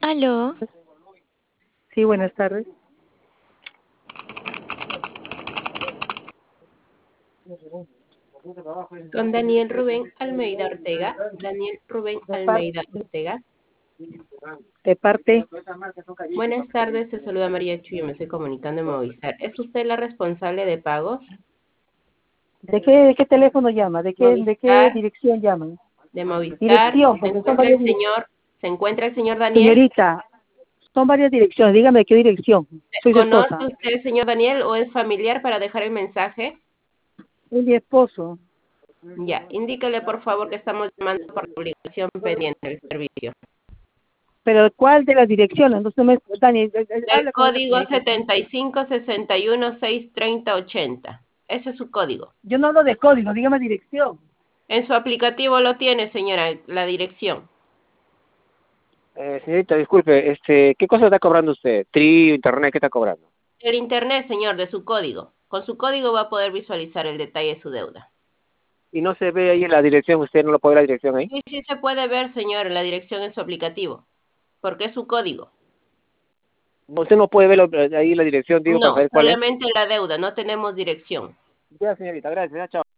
Aló, Sí, buenas tardes. Con Daniel Rubén Almeida Ortega. Daniel Rubén De, par- Almeida Ortega. de parte, Buenas tardes, se saluda María Chu, yo me estoy comunicando en Movistar. ¿Es usted la responsable de pagos? ¿de qué teléfono llama? ¿De qué Movistar, dirección llaman? de Movistar. Dirección, ¿Se porque son encuentra el varias direcciones. señor, se encuentra el señor Daniel? Señorita, son varias direcciones. Dígame de qué dirección. Soy su ¿Conoce esposa. usted al señor Daniel o es familiar para dejar el mensaje? Es mi esposo. Ya, indíquele por favor que estamos llamando por obligación pendiente del servicio. Pero ¿cuál de las direcciones? Entonces, Dani, El habla con esa código señorita. 756163063080. Ese es su código. Yo no hablo de código, dígame dirección. En su aplicativo lo tiene, señora, la dirección. Señorita, disculpe, ¿qué cosa está cobrando usted? ¿Trío, internet, qué está cobrando? El internet, señor, de su código. Con su código va a poder visualizar el detalle de su deuda. Y no se ve ahí en la dirección, usted no lo puede ver la dirección ahí. Sí, sí se puede ver, señor, la dirección en su aplicativo, porque es su código. Usted no puede ver ahí la dirección, digo, para No, saber cuál es. solamente la deuda, no tenemos dirección. Ya, señorita, gracias, ya, chao.